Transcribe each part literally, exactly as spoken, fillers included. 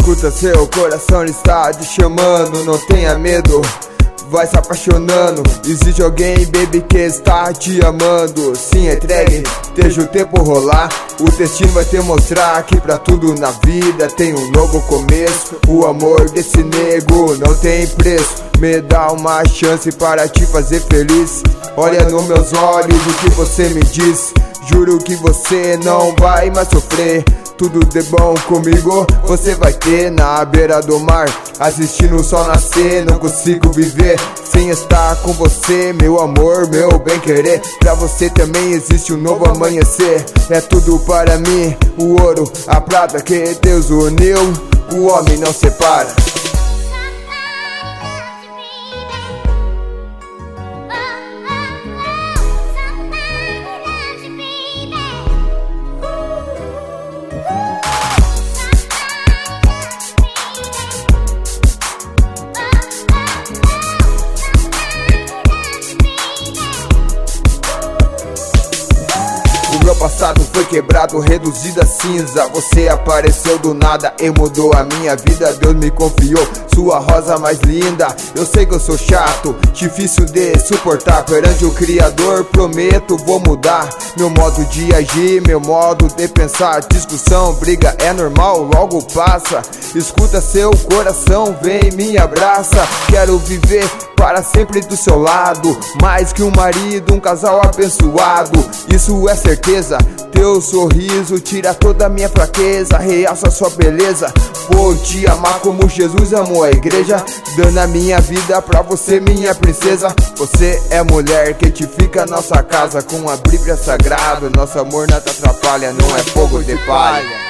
Escuta, seu coração ele está te chamando, não tenha medo, vai se apaixonando. Existe alguém, baby, que está te amando. Se entregue, deixa o tempo rolar. O destino vai te mostrar que pra tudo na vida tem um novo começo. O amor desse nego não tem preço. Me dá uma chance para te fazer feliz. Olha nos meus olhos o que você me diz. Juro que você não vai mais sofrer. Tudo de bom comigo você vai ter na beira do mar, assistindo o sol nascer. Não consigo viver sem estar com você, meu amor, meu bem-querer. Pra você também existe um novo amanhecer. É tudo para mim, o ouro, a prata que Deus uniu, o homem não separa. Meu passado foi quebrado, reduzido a cinza. Você apareceu do nada e mudou a minha vida. Deus me confiou sua rosa mais linda. Eu sei que eu sou chato, difícil de suportar. Perante o Criador prometo vou mudar meu modo de agir, meu modo de pensar. Discussão, briga é normal, logo passa. Escuta seu coração, vem me abraça. Quero viver para sempre do seu lado, mais que um marido, um casal abençoado. Isso é certeza, teu sorriso tira toda a minha fraqueza, realça sua beleza. Vou te amar como Jesus amou a igreja, dando a minha vida pra você, minha princesa. Você é mulher que edifica nossa casa com a Bíblia sagrada. Nosso amor não te atrapalha, não é fogo de palha.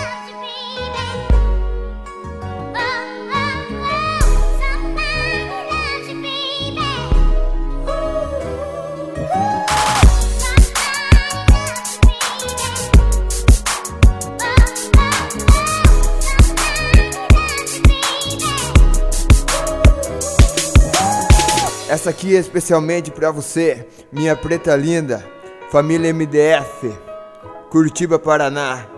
Essa aqui é especialmente pra você, minha preta linda, família M D F, Curitiba, Paraná.